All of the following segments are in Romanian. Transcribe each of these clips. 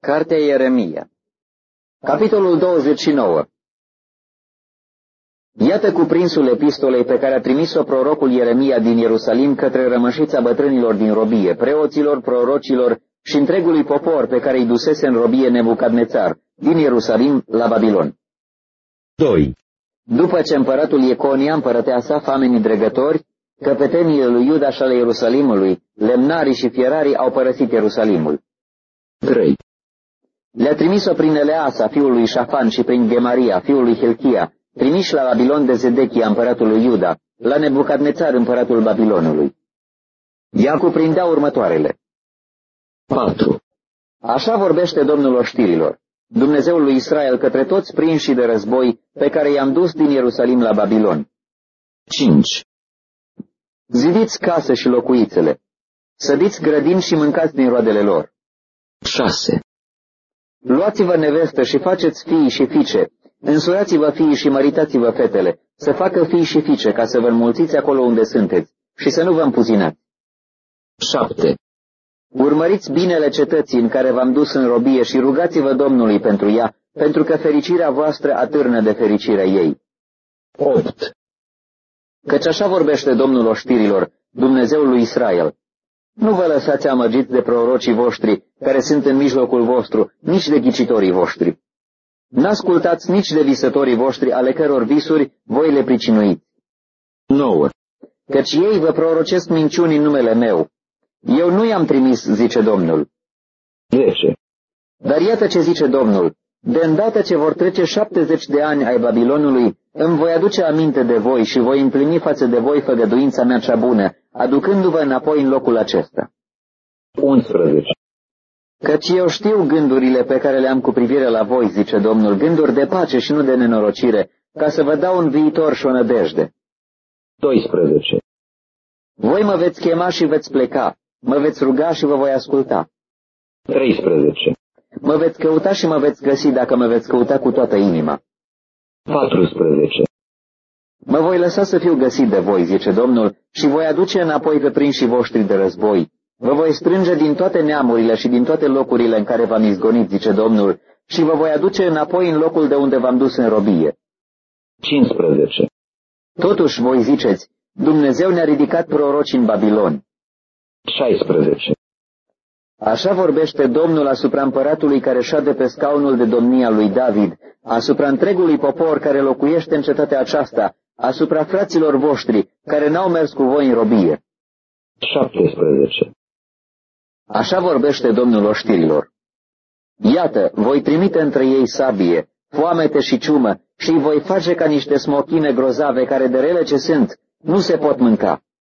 Cartea Ieremia, capitolul 29. Iată cuprinsul epistolei pe care a trimis-o prorocul Ieremia din Ierusalim către rămășița bătrânilor din robie, preoților, prorocilor și întregului popor pe care îi dusese în robie Nebucadnețar, din Ierusalim la Babilon. 2. După ce împăratul Ieconia, împărăteasa, oamenii dregători, căpeteniile lui Iuda și ale Ierusalimului, lemnarii și fierarii au părăsit Ierusalimul. 3. Le-a trimis-o prin Eleasa, fiul lui Șafan, și prin Gemaria, fiul lui Hilchia, trimiși la Babilon de Zedechia, împăratul lui Iuda, la Nebucadnețar, împăratul Babilonului. Ea cuprindea următoarele. 4. Așa vorbește Domnul oștirilor, Dumnezeul lui Israel, către toți prinșii de război pe care i-am dus din Ierusalim la Babilon. 5. Zidiți case și locuițele, sădiți grădini și mâncați din roadele lor. 6. Luați-vă nevestă și faceți fii și fiice, însurați-vă fiii și măritați-vă fetele, să facă fii și fiice, ca să vă înmulțiți acolo unde sunteți și să nu vă împuzinați. 7. Urmăriți binele cetății în care v-am dus în robie și rugați-vă Domnului pentru ea, pentru că fericirea voastră atârnă de fericirea ei. 8. Căci așa vorbește Domnul oștirilor, Dumnezeul lui Israel. Nu vă lăsați amăgiți de prorocii voștri, care sunt în mijlocul vostru, nici de ghicitorii voștri. N-ascultați nici de visătorii voștri, ale căror visuri voi le pricinuiți. 9. Căci ei vă prorocesc minciuni în numele meu. Eu nu i-am trimis, zice Domnul. 10. Dar iată ce zice Domnul. De îndată ce vor trece 70 de ani ai Babilonului, îmi voi aduce aminte de voi și voi împlini față de voi făgăduința mea cea bună, aducându-vă înapoi în locul acesta. 11. Căci eu știu gândurile pe care le am cu privire la voi, zice Domnul, gânduri de pace și nu de nenorocire, ca să vă dau un viitor și o nădejde. 12. Voi mă veți chema și veți pleca, mă veți ruga și vă voi asculta. 13. Mă veți căuta și mă veți găsi dacă mă veți căuta cu toată inima. 14. Mă voi lăsa să fiu găsit de voi, zice Domnul, și voi aduce înapoi pe prinșii voștri de război. Vă voi strânge din toate neamurile și din toate locurile în care v-am izgonit, zice Domnul, și vă voi aduce înapoi în locul de unde v-am dus în robie. 15. Totuși voi ziceți, Dumnezeu ne-a ridicat proroci în Babilon. 16. Așa vorbește Domnul asupra împăratului care șade pe scaunul de domnia lui David, asupra întregului popor care locuiește în cetatea aceasta, asupra fraților voștri care n-au mers cu voi în robie. 17. Așa vorbește Domnul oștirilor. Iată, voi trimite între ei sabie, foamete și ciumă și îi voi face ca niște smochine grozave care de rele ce sunt nu se pot mânca.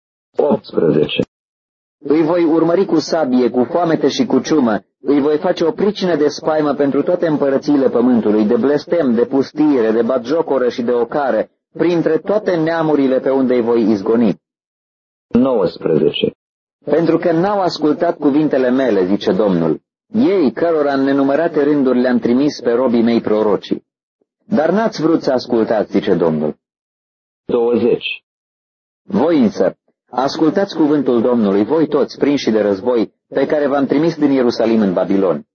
18. Îi voi urmări cu sabie, cu foamete și cu ciumă, îi voi face o pricină de spaimă pentru toate împărățiile pământului, de blestem, de pustire, de batjocoră și de ocare, printre toate neamurile pe unde îi voi izgoni. 19. Pentru că n-au ascultat cuvintele mele, zice Domnul, ei cărora în nenumărate rânduri le-am trimis pe robii mei prorocii. Dar n-ați vrut să ascultați, zice Domnul. 20. Voi însă, ascultați cuvântul Domnului, voi toți prinși de război, pe care v-am trimis din Ierusalim în Babilon.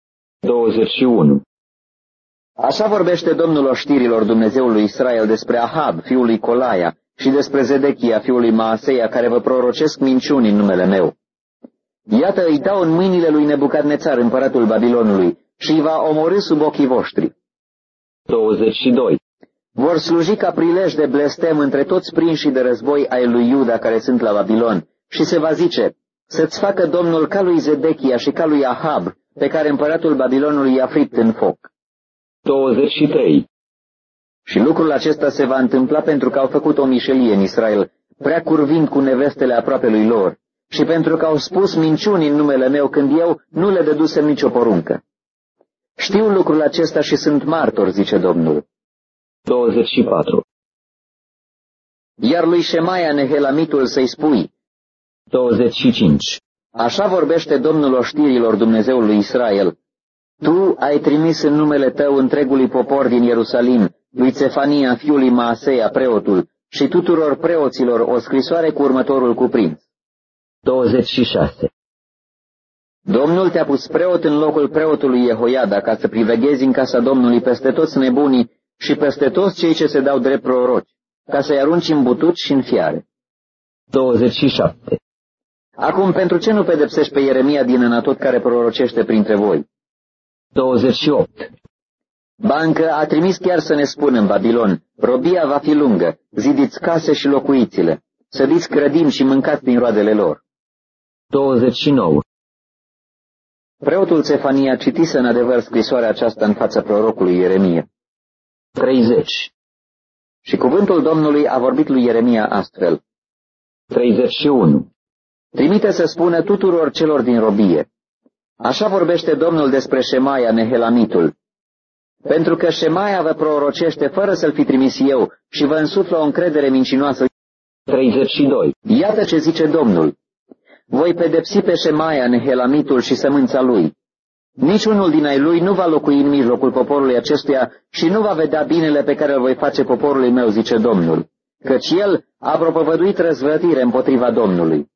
21. Așa vorbește Domnul oștirilor, Dumnezeul lui Israel, despre Ahab, fiul lui Colaia, și despre Zedechia, fiul lui Maaseia, care vă prorocesc minciuni în numele meu. Iată, îi dau în mâinile lui Nebucadnețar, împăratul Babilonului, și îi va omorî sub ochii voștri. 22. Vor sluji ca prilej de blestem între toți prinșii de război ai lui Iuda care sunt la Babilon, și se va zice, să-ți facă Domnul ca lui Zedechia și ca lui Ahab, pe care împăratul Babilonului i-a fript în foc. 23. Și lucrul acesta se va întâmpla pentru că au făcut o mișelie în Israel, prea curvind cu nevestele aproapelui lor, și pentru că au spus minciuni în numele meu când eu nu le dădusem nicio poruncă. Știu lucrul acesta și sunt martor, zice Domnul. 24. Iar lui Șemaia Nehelamitul să-i spui. 25. Așa vorbește Domnul oștirilor, Dumnezeul lui Israel. Tu ai trimis în numele tău întregului popor din Ierusalim, lui Țefania, fiul lui Maaseia, preotul, și tuturor preoților o scrisoare cu următorul cuprins. 26. Domnul te-a pus preot în locul preotului Jehoiada ca să priveghezi în casa Domnului peste toți nebunii și peste toți cei ce se dau drept proroci, ca să-i arunci în butuci și în fiare. 27. Acum, pentru ce nu pedepsești pe Ieremia din Anatot care prorocește printre voi? 28. Ba încă a trimis chiar să ne spună în Babilon, robia va fi lungă, zidiți case și locuiți-le, sădiți grădini și mâncați din roadele lor. 29. Preotul Țefania citise în adevăr scrisoarea aceasta în fața prorocului Ieremia. 30. Și cuvântul Domnului a vorbit lui Ieremia astfel. 31. Trimite să spună tuturor celor din robie. Așa vorbește Domnul despre Șemaia Nehelamitul. Pentru că Șemaia vă prorocește fără să-l fi trimis eu și vă însuflă o încredere mincinoasă. 32. Iată ce zice Domnul. Voi pedepsi pe Șemaia Nehelamitul și sămânța lui. Niciunul din ai lui nu va locui în mijlocul poporului acestuia și nu va vedea binele pe care îl voi face poporului meu, zice Domnul, căci el a propovăduit răzvrătire împotriva Domnului.